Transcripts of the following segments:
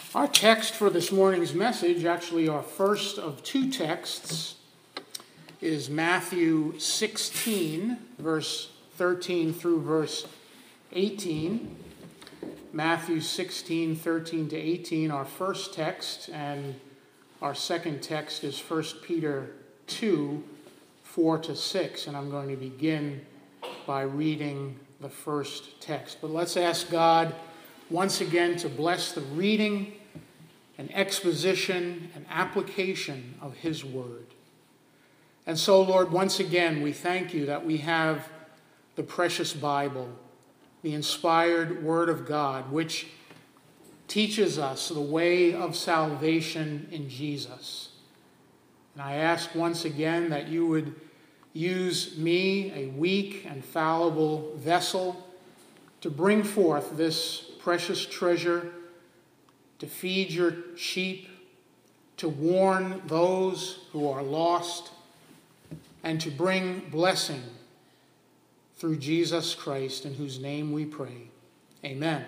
Our text for this morning's message, actually our first of two texts, is Matthew 16, verse 13 through verse 18. Matthew 16, 13 to 18, our first text, and our second text is 1 Peter 2, 4 to 6. And I'm going to begin by reading the first text. But let's ask God once again to bless the reading and exposition and application of His Word. And so, Lord, once again, we thank you that we have the precious Bible, the inspired Word of God, which teaches us the way of salvation in Jesus. And I ask once again that you would use me, a weak and fallible vessel, to bring forth this precious treasure, to feed your sheep, to warn those who are lost, and to bring blessing through Jesus Christ, in whose name we pray. Amen.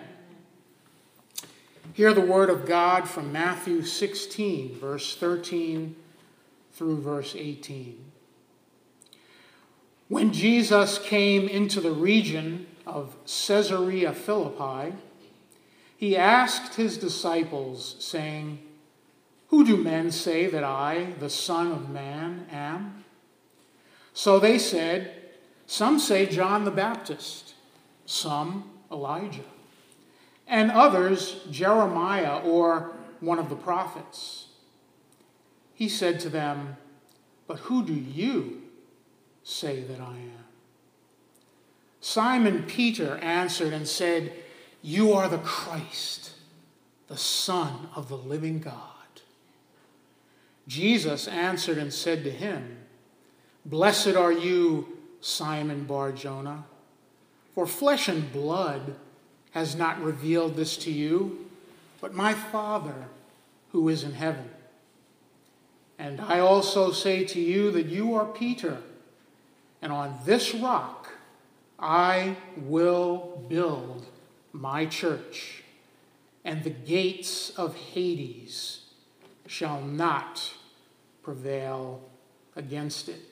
Hear the word of God from Matthew 16, verse 13 through verse 18. When Jesus came into the region of Caesarea Philippi, he asked his disciples, saying, "Who do men say that I, the Son of Man, am?" So they said, "Some say John the Baptist, some Elijah, and others Jeremiah or one of the prophets." He said to them, "But who do you say that I am?" Simon Peter answered and said, "You are the Christ, the Son of the living God." Jesus answered and said to him, "Blessed are you, Simon Bar-Jonah, for flesh and blood has not revealed this to you, but my Father who is in heaven. And I also say to you that you are Peter, and on this rock I will build my church, and the gates of Hades shall not prevail against it."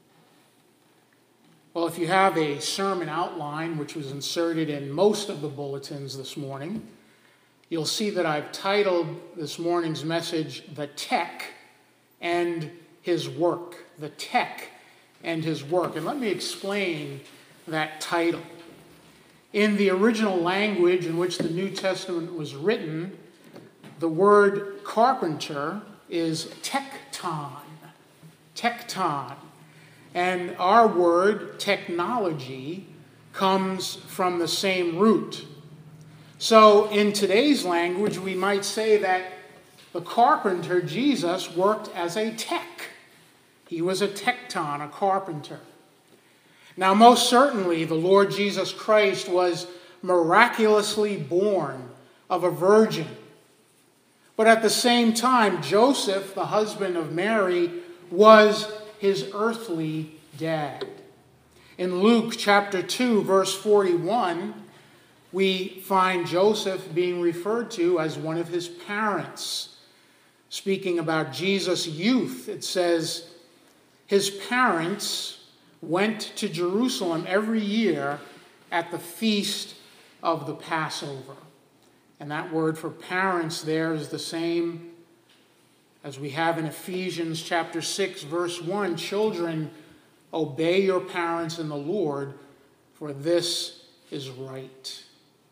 Well, if you have a sermon outline, which was inserted in most of the bulletins this morning, you'll see that I've titled this morning's message, "The Tech and His Work." The Tech and His Work. And let me explain that title. In the original language in which the New Testament was written, the word carpenter is tekton. Tekton. And our word technology comes from the same root. So in today's language, we might say that the carpenter, Jesus, worked as a tech. He was a tekton, a carpenter. Now, most certainly, the Lord Jesus Christ was miraculously born of a virgin. But at the same time, Joseph, the husband of Mary, was his earthly dad. In Luke chapter 2, verse 41, we find Joseph being referred to as one of his parents. Speaking about Jesus' youth, it says, "His parents went to Jerusalem every year at the feast of the Passover." And that word for parents there is the same as we have in Ephesians chapter 6, verse 1. "Children, obey your parents in the Lord, for this is right."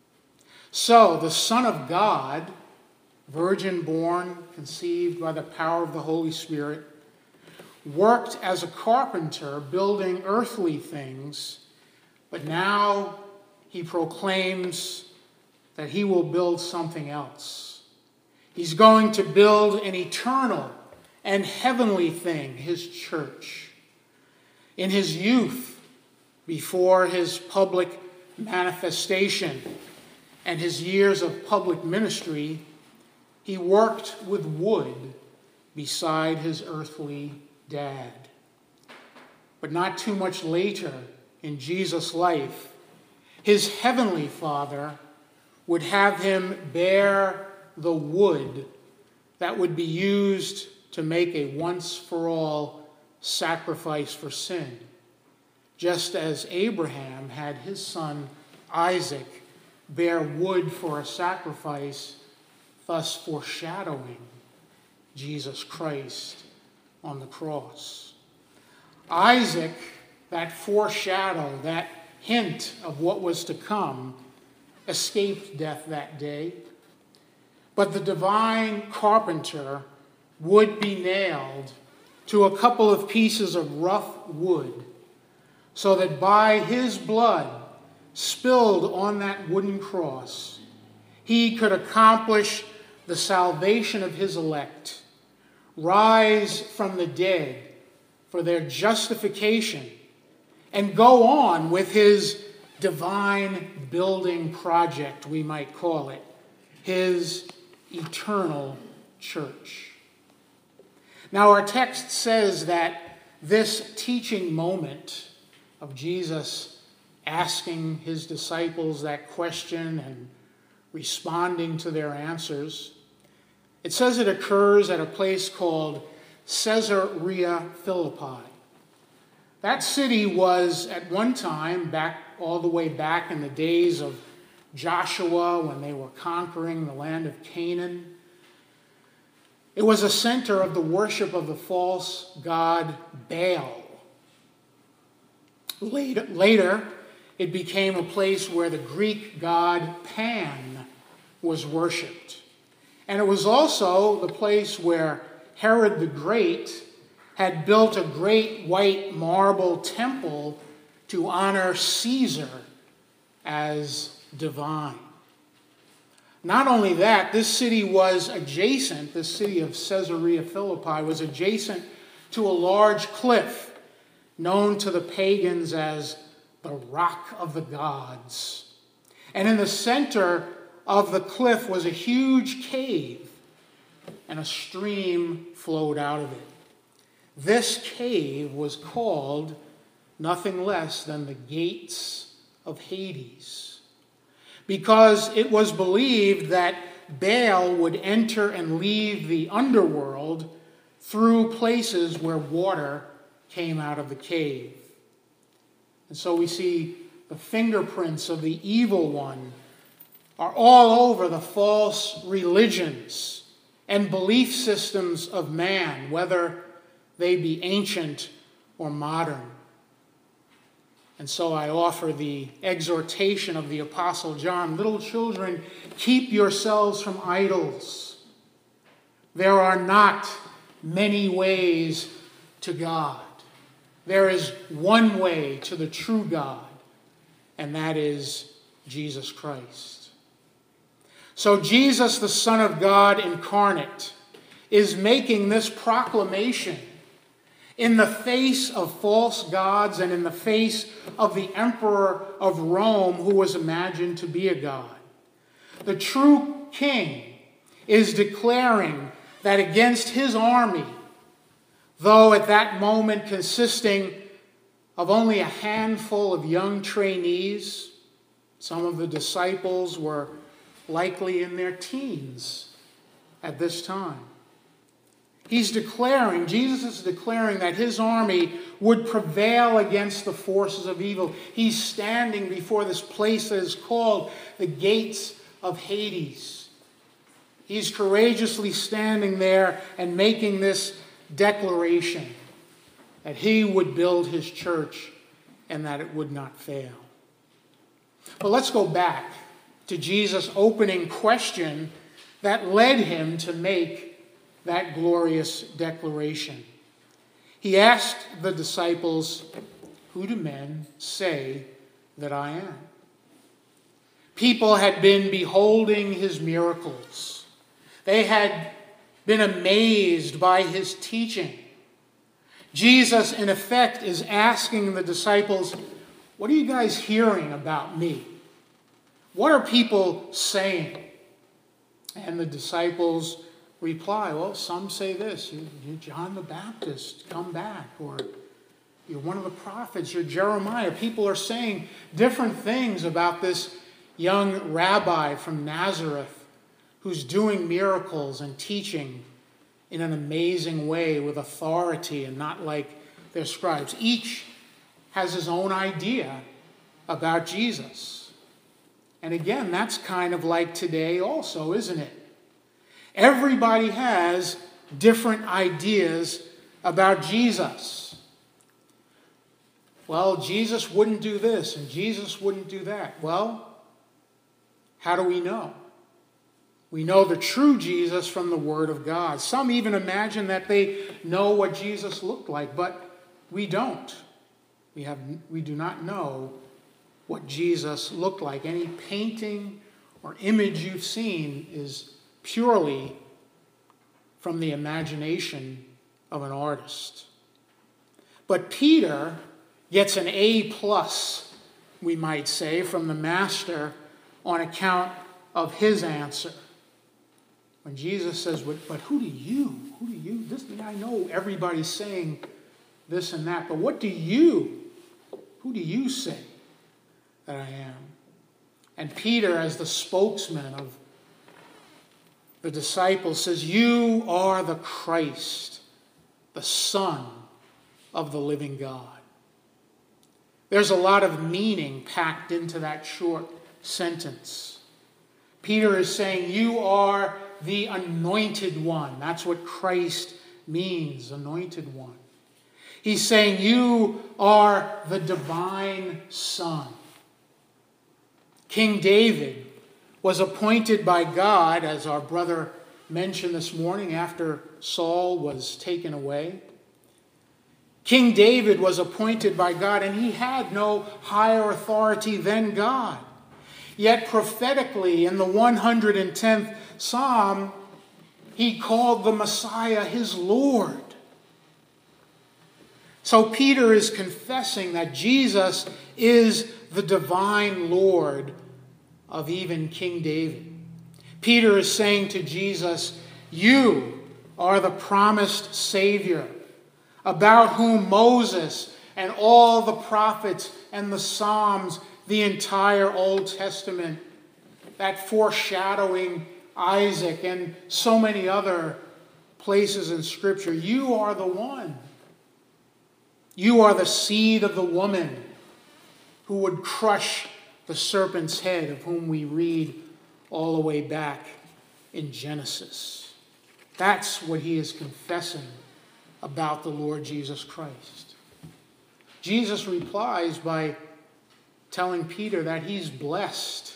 So, the Son of God, virgin born, conceived by the power of the Holy Spirit, worked as a carpenter building earthly things, but now he proclaims that he will build something else. He's going to build an eternal and heavenly thing, his church. In his youth, before his public manifestation and his years of public ministry, he worked with wood beside his earthly dad. But not too much later in Jesus' life, his heavenly Father would have him bear the wood that would be used to make a once-for-all sacrifice for sin, just as Abraham had his son Isaac bear wood for a sacrifice, thus foreshadowing Jesus Christ on the cross. Isaac, that foreshadow, that hint of what was to come, escaped death that day. But the divine carpenter would be nailed to a couple of pieces of rough wood, so that by his blood spilled on that wooden cross, he could accomplish the salvation of his elect, rise from the dead for their justification, and go on with his divine building project, we might call it, his eternal church. Now, our text says that this teaching moment of Jesus asking his disciples that question and responding to their answers, it says it occurs at a place called Caesarea Philippi. That city was at one time, all the way back in the days of Joshua when they were conquering the land of Canaan, it was a center of the worship of the false god Baal. Later, it became a place where the Greek god Pan was worshipped. And it was also the place where Herod the Great had built a great white marble temple to honor Caesar as divine. Not only that, this city of Caesarea Philippi was adjacent to a large cliff known to the pagans as the Rock of the Gods. And in the center of the cliff was a huge cave, and a stream flowed out of it. This cave was called nothing less than the Gates of Hades, because it was believed that Baal would enter and leave the underworld through places where water came out of the cave. And so we see the fingerprints of the evil one are all over the false religions and belief systems of man, whether they be ancient or modern. And so I offer the exhortation of the Apostle John, little children, keep yourselves from idols. There are not many ways to God. There is one way to the true God, and that is Jesus Christ. So Jesus, the Son of God incarnate, is making this proclamation in the face of false gods and in the face of the emperor of Rome, who was imagined to be a god. The true king is declaring that against his army, though at that moment consisting of only a handful of young trainees, some of the disciples were likely in their teens at this time. Jesus is declaring that his army would prevail against the forces of evil. He's standing before this place that is called the Gates of Hades. He's courageously standing there and making this declaration that he would build his church and that it would not fail. But let's go back to Jesus' opening question that led him to make that glorious declaration. He asked the disciples, "Who do men say that I am?" People had been beholding his miracles. They had been amazed by his teaching. Jesus, in effect, is asking the disciples, "What are you guys hearing about me? What are people saying?" And the disciples reply, "Well, some say this, you're John the Baptist, come back," or "You're one of the prophets, you're Jeremiah." People are saying different things about this young rabbi from Nazareth who's doing miracles and teaching in an amazing way with authority and not like their scribes. Each has his own idea about Jesus. And again, that's kind of like today also, isn't it? Everybody has different ideas about Jesus. Well, Jesus wouldn't do this and Jesus wouldn't do that. Well, how do we know? We know the true Jesus from the Word of God. Some even imagine that they know what Jesus looked like, but we don't. We do not know what Jesus looked like. Any painting or image you've seen is purely from the imagination of an artist. But Peter gets an A+, we might say, from the Master on account of his answer. When Jesus says, but who do you? I know everybody's saying this and that, but who do you say that I am? And Peter, as the spokesman of the disciples, says, you are the Christ, the Son of the living God. There's a lot of meaning packed into that short sentence. Peter is saying, you are the anointed one. That's what Christ means, anointed one. He's saying, you are the divine Son. King David was appointed by God, as our brother mentioned this morning, after Saul was taken away. King David was appointed by God, and he had no higher authority than God. Yet prophetically, in the 110th Psalm, he called the Messiah his Lord. So Peter is confessing that Jesus is the divine Lord of even King David. Peter is saying to Jesus, you are the promised Savior, about whom Moses and all the prophets and the Psalms, the entire Old Testament, that foreshadowing Isaac and so many other places in Scripture, you are the one. You are the seed of the woman who would crush the serpent's head, of whom we read all the way back in Genesis. That's what he is confessing about the Lord Jesus Christ. Jesus replies by telling Peter that he's blessed.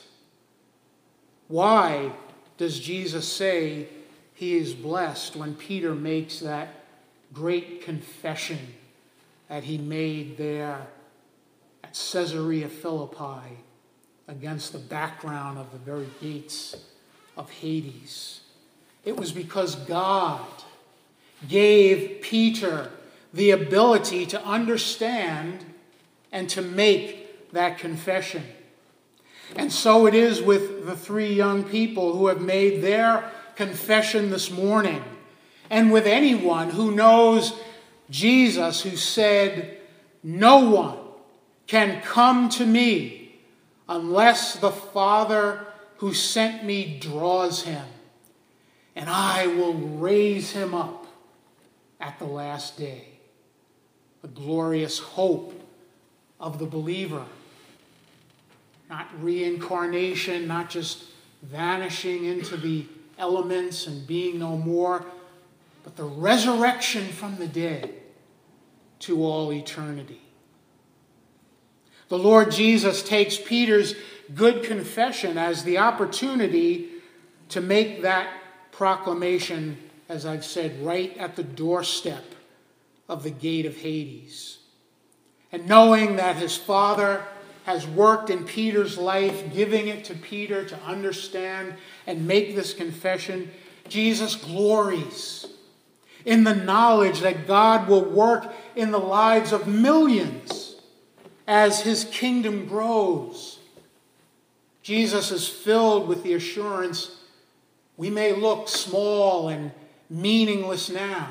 Why does Jesus say he is blessed when Peter makes that great confession that he made there at Caesarea Philippi against the background of the very gates of Hades? It was because God gave Peter the ability to understand and to make that confession. And so it is with the three young people who have made their confession this morning, and with anyone who knows Jesus, who said, no one can come to me unless the Father who sent me draws him, and I will raise him up at the last day. The glorious hope of the believer. Not reincarnation, not just vanishing into the elements and being no more, but the resurrection from the dead to all eternity. The Lord Jesus takes Peter's good confession as the opportunity to make that proclamation, as I've said, right at the doorstep of the gate of Hades. And knowing that his Father has worked in Peter's life, giving it to Peter to understand and make this confession, Jesus glories in the knowledge that God will work in the lives of millions as his kingdom grows. Jesus is filled with the assurance we may look small and meaningless now.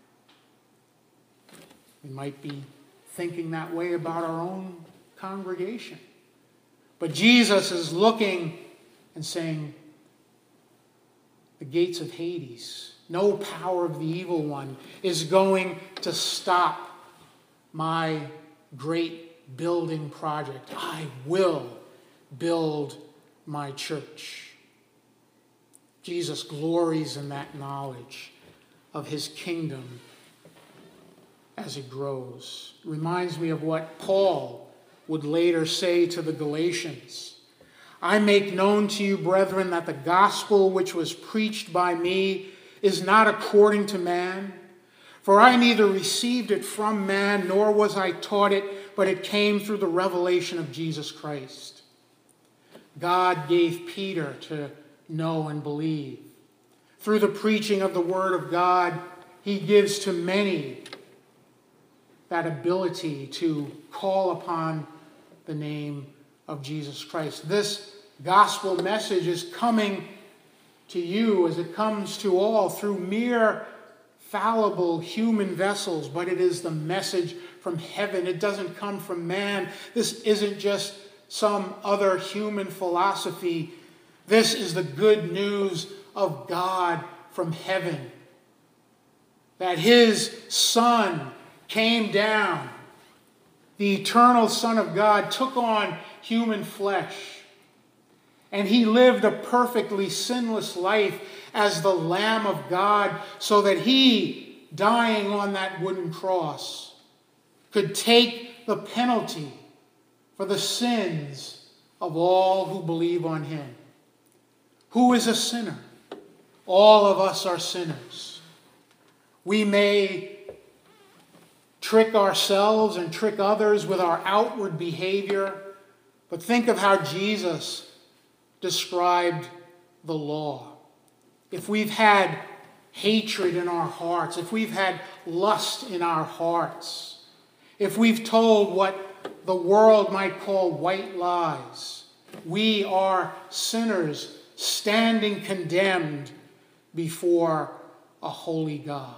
We might be thinking that way about our own congregation. But Jesus is looking and saying, the gates of Hades, no power of the evil one is going to stop my great building project. I will build my church. Jesus glories in that knowledge of his kingdom as it grows. Reminds me of what Paul would later say to the Galatians. I make known to you, brethren, that the gospel which was preached by me is not according to man. For I neither received it from man, nor was I taught it, but it came through the revelation of Jesus Christ. God gave Peter to know and believe. Through the preaching of the word of God, he gives to many that ability to call upon the name of Jesus Christ. This gospel message is coming to you as it comes to all through mere fallible human vessels, but it is the message from heaven. It doesn't come from man. This isn't just some other human philosophy. This is the good news of God from heaven. That his Son came down. The eternal Son of God took on human flesh. And he lived a perfectly sinless life as the Lamb of God, so that he, dying on that wooden cross, could take the penalty for the sins of all who believe on him. Who is a sinner? All of us are sinners. We may trick ourselves and trick others with our outward behavior, but think of how Jesus described the law. If we've had hatred in our hearts, if we've had lust in our hearts, if we've told what the world might call white lies, we are sinners standing condemned before a holy God.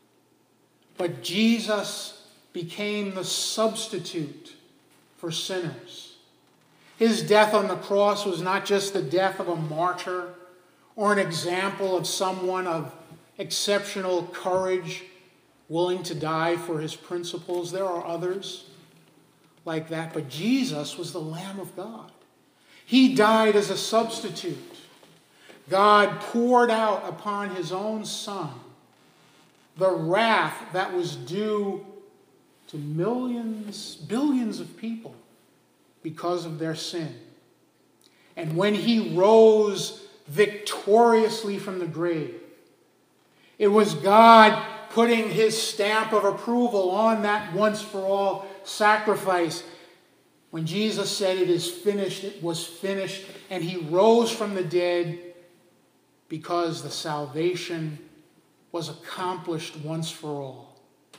But Jesus became the substitute for sinners. His death on the cross was not just the death of a martyr or an example of someone of exceptional courage willing to die for his principles. There are others like that, but Jesus was the Lamb of God. He died as a substitute. God poured out upon his own Son the wrath that was due to millions, billions of people because of their sin. And when he rose victoriously from the grave, it was God putting his stamp of approval on that once-for-all sacrifice. When Jesus said, "It is finished," it was finished, and he rose from the dead because the salvation was accomplished once for all.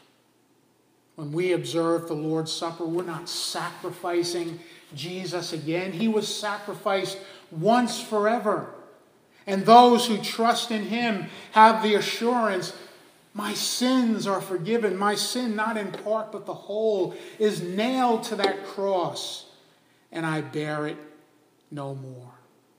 When we observe the Lord's Supper, we're not sacrificing Jesus again. He was sacrificed once forever. And those who trust in him have the assurance, my sins are forgiven. My sin, not in part but the whole, is nailed to that cross, and I bear it no more.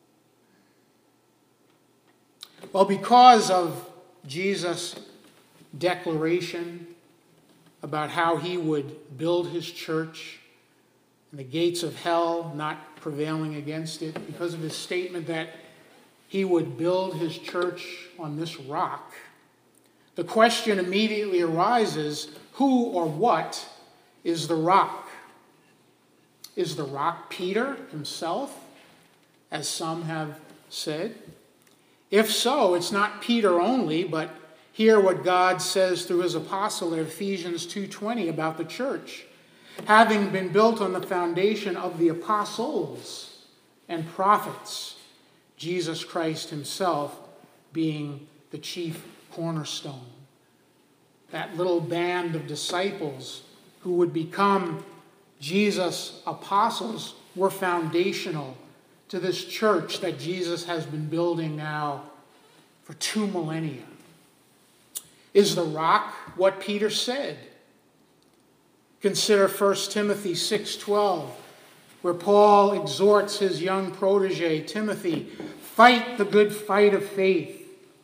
Well, because of Jesus' declaration about how he would build his church and the gates of hell not prevailing against it, because of his statement that he would build his church on this rock, the question immediately arises, who or what is the rock? Is the rock Peter himself, as some have said? If so, it's not Peter only, but hear what God says through his apostle in Ephesians 2:20 about the church. Having been built on the foundation of the apostles and prophets, Jesus Christ himself being the chief cornerstone. That little band of disciples who would become Jesus' apostles were foundational to this church that Jesus has been building now for 2 millennia. Is the rock what Peter said? Consider 1 Timothy 6:12, where Paul exhorts his young protege, Timothy, fight the good fight of faith,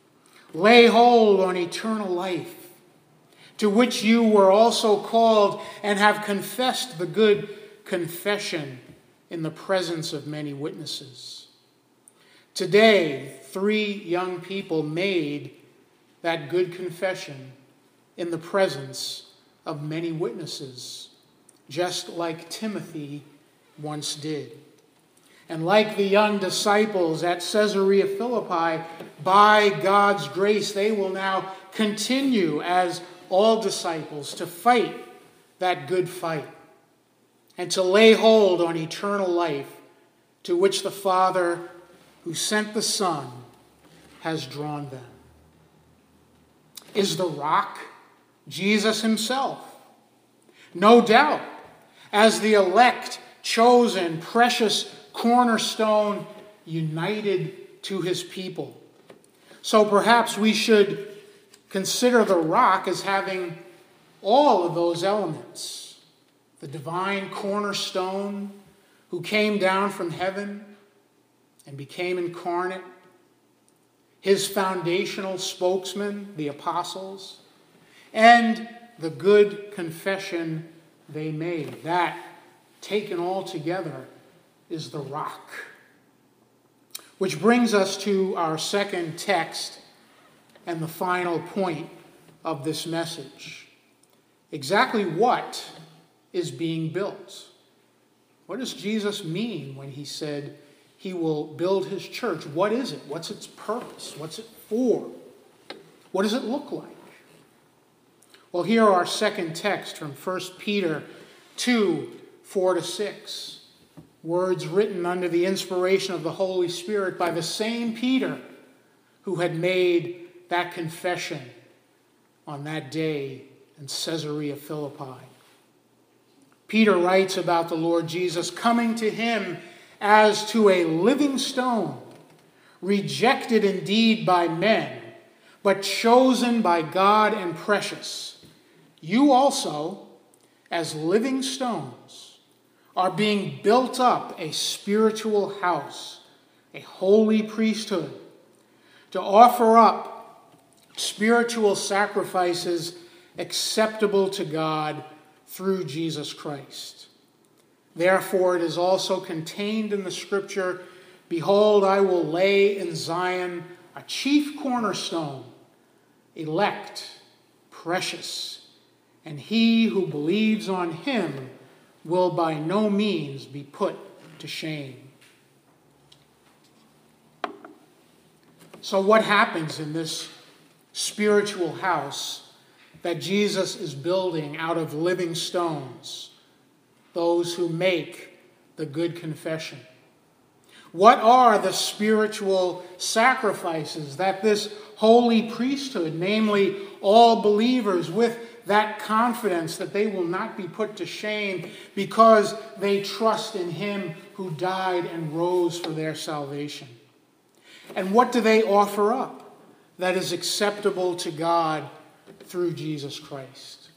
Lay hold on eternal life, to which you were also called and have confessed the good confession in the presence of many witnesses. Today, 3 young people made that good confession in the presence of many witnesses, just like Timothy once did. And like the young disciples at Caesarea Philippi, by God's grace, they will now continue as all disciples to fight that good fight and to lay hold on eternal life, to which the Father who sent the Son has drawn them. Is the rock Jesus himself? No doubt, as the elect, chosen, precious cornerstone united to his people. So perhaps we should consider the rock as having all of those elements. The divine cornerstone who came down from heaven and became incarnate. His foundational spokesman, the apostles, and the good confession they made. That, taken all together, is the rock. Which brings us to our second text and the final point of this message. Exactly what is being built? What does Jesus mean when he said he will build his church? What is it? What's its purpose? What's it for? What does it look like? Well, here are our second text from 1 Peter 2, 4-6. Words written under the inspiration of the Holy Spirit by the same Peter who had made that confession on that day in Caesarea Philippi. Peter writes about the Lord Jesus coming to him as to a living stone, rejected indeed by men, but chosen by God and precious. You also, as living stones, are being built up a spiritual house, a holy priesthood, to offer up spiritual sacrifices acceptable to God through Jesus Christ. Therefore, it is also contained in the Scripture, "Behold, I will lay in Zion a chief cornerstone, elect, precious, and he who believes on him will by no means be put to shame." So what happens in this spiritual house that Jesus is building out of living stones? Those who make the good confession. What are the spiritual sacrifices that this holy priesthood, namely all believers with that confidence that they will not be put to shame because they trust in him who died and rose for their salvation? And what do they offer up that is acceptable to God through Jesus Christ?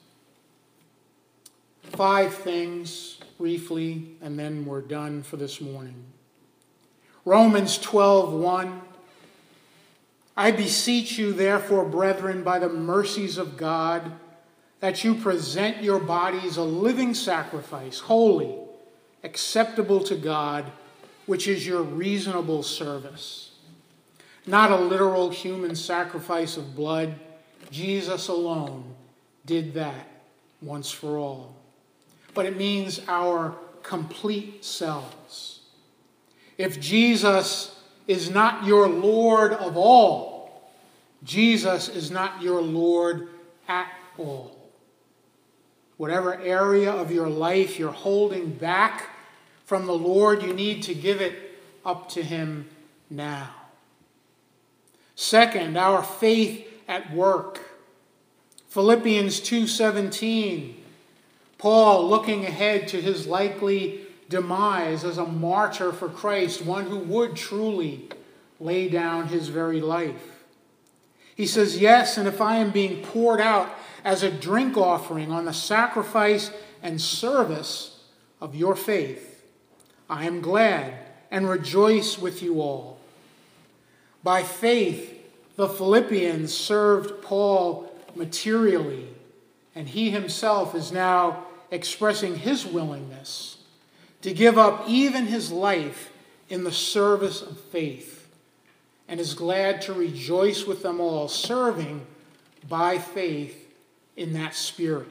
5 things briefly, and then we're done for this morning. Romans 12:1. I beseech you, therefore, brethren, by the mercies of God, that you present your bodies a living sacrifice, holy, acceptable to God, which is your reasonable service. Not a literal human sacrifice of blood. Jesus alone did that once for all. But it means our complete selves. If Jesus is not your Lord of all, Jesus is not your Lord at all. Whatever area of your life you're holding back from the Lord, you need to give it up to him now. Second, our faith at work. Philippians 2:17. Paul, looking ahead to his likely demise as a martyr for Christ, one who would truly lay down his very life. He says, yes, and if I am being poured out as a drink offering on the sacrifice and service of your faith, I am glad and rejoice with you all. By faith, The Philippians served Paul materially, and he himself is now expressing his willingness to give up even his life in the service of faith, and is glad to rejoice with them all, serving by faith in that spirit.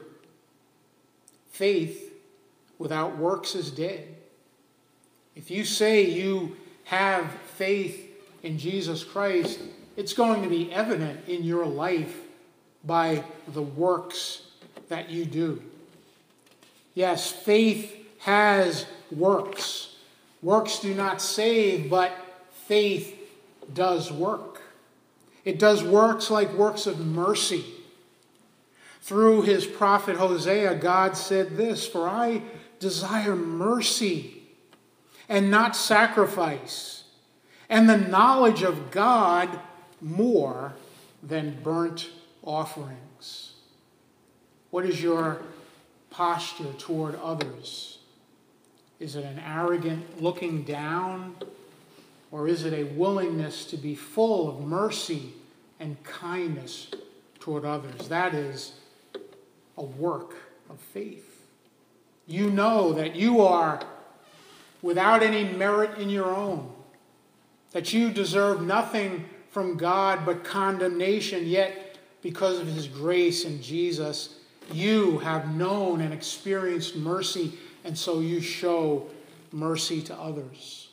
Faith without works is dead. If you say you have faith in Jesus Christ, it's going to be evident in your life by the works that you do. Yes, faith has works. Works do not save, but faith does work. It does works like works of mercy. Through his prophet Hosea, God said this, "For I desire mercy and not sacrifice, and the knowledge of God more than burnt offerings." What is your posture toward others? Is it an arrogant looking down, or is it a willingness to be full of mercy and kindness toward others? That is a work of faith. You know that you are without any merit in your own, that you deserve nothing from God but condemnation, yet because of his grace in Jesus, you have known and experienced mercy, and so you show mercy to others.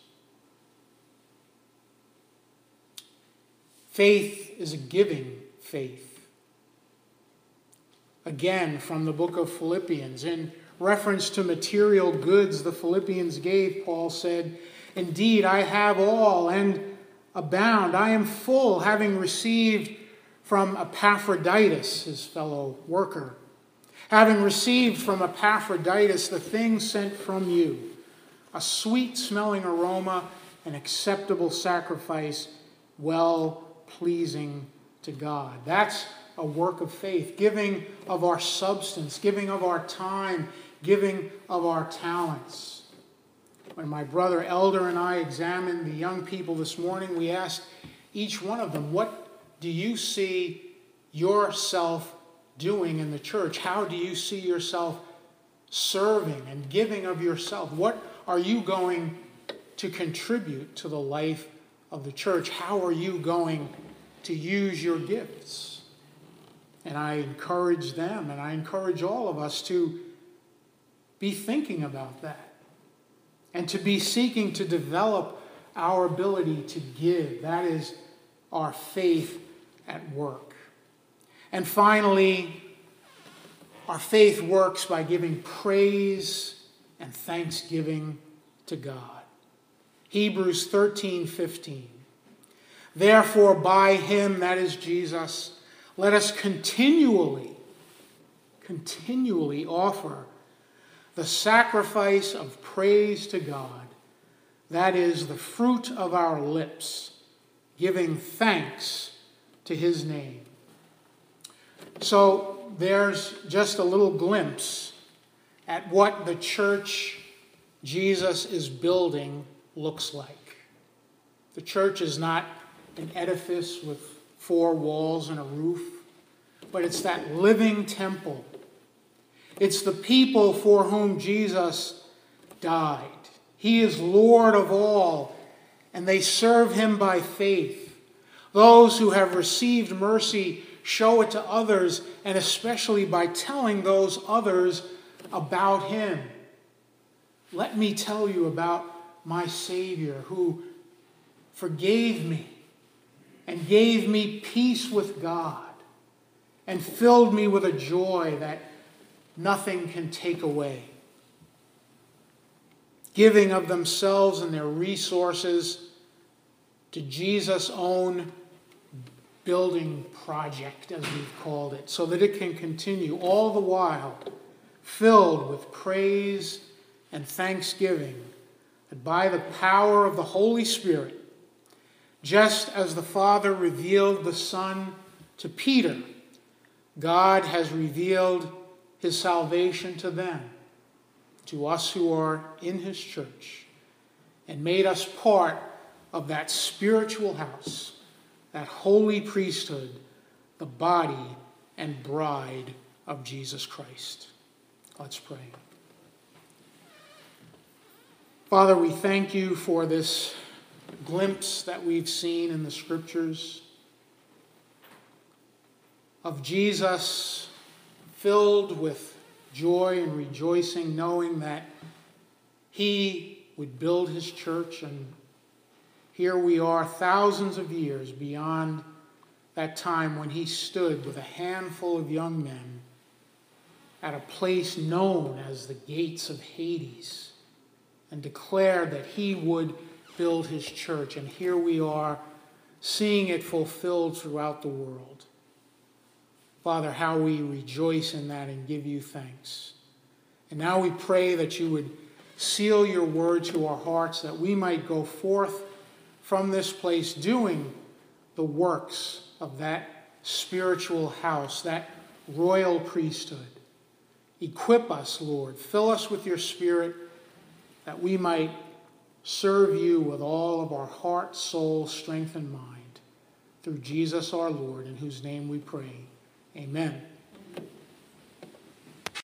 Faith is a giving faith. Again, from the book of Philippians, in reference to material goods the Philippians gave, Paul said, "Indeed, I have all and abound. I am full, having received from Epaphroditus," his fellow worker, "having received from Epaphroditus the things sent from you, a sweet-smelling aroma, an acceptable sacrifice, well-pleasing to God." That's a work of faith, giving of our substance, giving of our time, giving of our talents. When my brother Elder and I examined the young people this morning, we asked each one of them, what do you see yourself doing in the church? How do you see yourself serving and giving of yourself? What are you going to contribute to the life of the church? How are you going to use your gifts? And I encourage them, and I encourage all of us to be thinking about that and to be seeking to develop our ability to give. That is our faith at work. And finally, our faith works by giving praise and thanksgiving to God. Hebrews 13:15. "Therefore, by him," that is Jesus, "let us continually offer the sacrifice of praise to God, that is the fruit of our lips, giving thanks to his name." So there's just a little glimpse at what the church Jesus is building looks like. The church is not an edifice with 4 walls and a roof, but it's that living temple. It's the people for whom Jesus died. He is Lord of all, and they serve him by faith. Those who have received mercy show it to others, and especially by telling those others about him. Let me tell you about my Savior who forgave me and gave me peace with God and filled me with a joy that nothing can take away. Giving of themselves and their resources to Jesus' own building project, as we've called it, so that it can continue all the while filled with praise and thanksgiving, that by the power of the Holy Spirit, just as the Father revealed the Son to Peter, God has revealed his salvation to them, to us who are in his church, and made us part of that spiritual house that holy priesthood, the body and bride of Jesus Christ. Let's pray. Father, we thank you for this glimpse that we've seen in the Scriptures of Jesus filled with joy and rejoicing, knowing that he would build his church. And here we are, thousands of years beyond that time when he stood with a handful of young men at a place known as the gates of Hades and declared that he would build his church. And here we are, seeing it fulfilled throughout the world. Father, how we rejoice in that and give you thanks. And now we pray that you would seal your word to our hearts, that we might go forth from this place doing the works of that spiritual house, that royal priesthood. Equip us, Lord. Fill us with your Spirit, that we might serve you with all of our heart, soul, strength, and mind. Through Jesus our Lord, in whose name we pray. Amen.